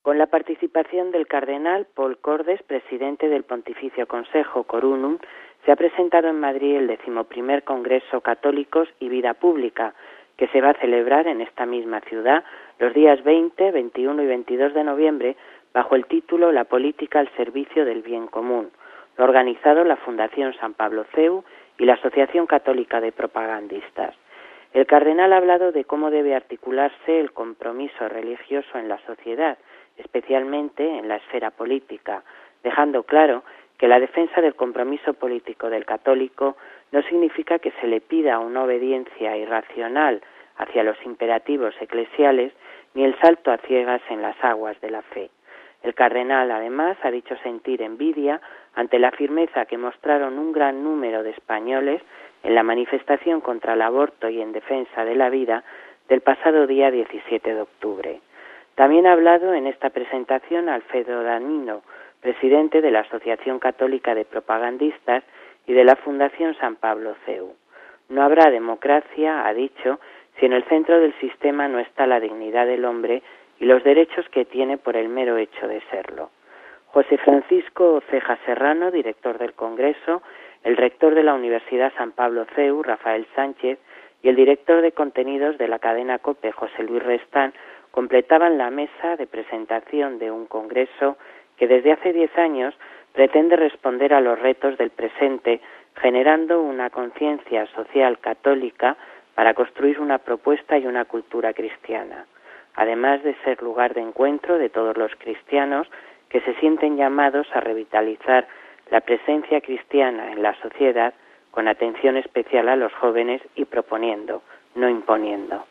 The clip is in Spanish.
con la participación del cardenal Paul Cordes, presidente del Pontificio Consejo Corunum, se ha presentado en Madrid el 11º Congreso Católicos y Vida Pública, que se va a celebrar en esta misma ciudad los días 20, 21 y 22 de noviembre bajo el título La política al servicio del bien común. Lo ha organizado la Fundación San Pablo CEU y la Asociación Católica de Propagandistas. El cardenal ha hablado de cómo debe articularse el compromiso religioso en la sociedad, especialmente en la esfera política, dejando claro que la defensa del compromiso político del católico no significa que se le pida una obediencia irracional hacia los imperativos eclesiales ni el salto a ciegas en las aguas de la fe. El cardenal, además, ha dicho sentir envidia ante la firmeza que mostraron un gran número de españoles en la manifestación contra el aborto y en defensa de la vida del pasado día 17 de octubre. También ha hablado en esta presentación Alfredo Danino, presidente de la Asociación Católica de Propagandistas y de la Fundación San Pablo CEU. No habrá democracia, ha dicho, si en el centro del sistema no está la dignidad del hombre y los derechos que tiene por el mero hecho de serlo. José Francisco Ceja Serrano, director del Congreso, el rector de la Universidad San Pablo CEU, Rafael Sánchez, y el director de contenidos de la cadena COPE, José Luis Restán, completaban la mesa de presentación de un congreso que desde hace 10 años pretende responder a los retos del presente, generando una conciencia social católica para construir una propuesta y una cultura cristiana, además de ser lugar de encuentro de todos los cristianos que se sienten llamados a revitalizar la presencia cristiana en la sociedad con atención especial a los jóvenes y proponiendo, no imponiendo.